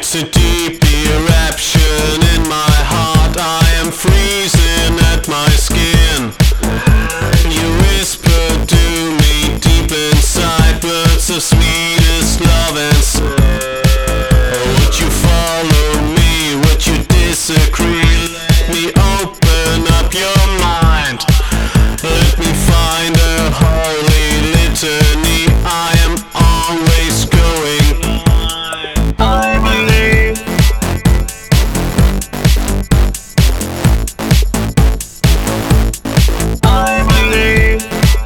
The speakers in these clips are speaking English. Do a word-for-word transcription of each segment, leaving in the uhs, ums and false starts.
It's a deep eruption in my heart. I am freezing at my skin. You whisper to me deep inside, words of sweetest love and sin. Would you follow me? Would you disagree? Let me open up your mind. Let me find a holy litany. I am always going. I believe. I believe.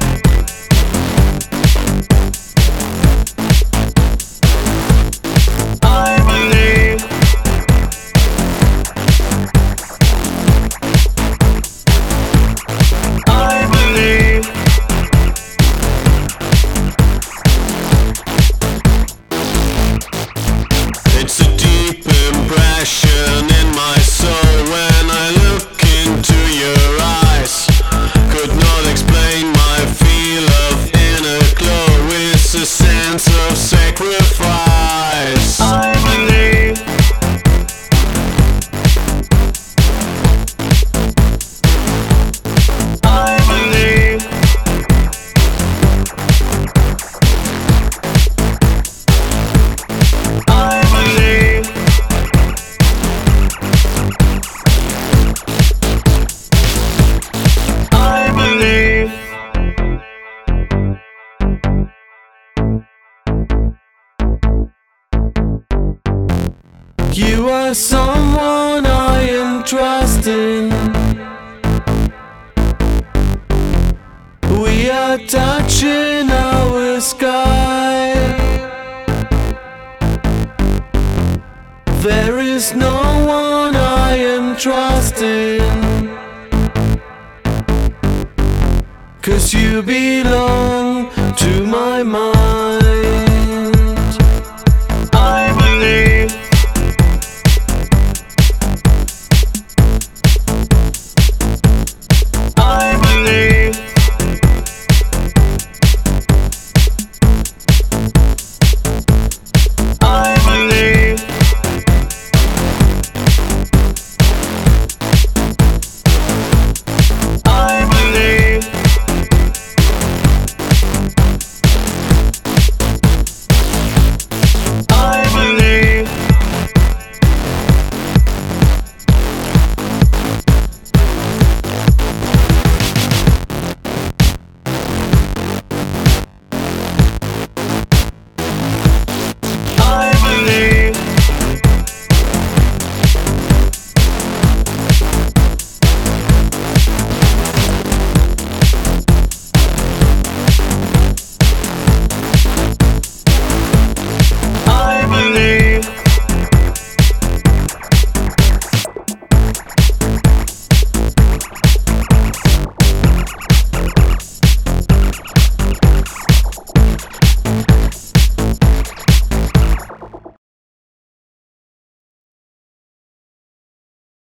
I believe. I believe. It's a deep impression in my soul when I look into your eyes. Could not explain my feel of inner glow. It's a sense of sacrifice. I believe. I believe. I believe. I believe. You are someone I am trusting. We are touching our sky. There is no one I am trusting, 'cause you belong to my mind.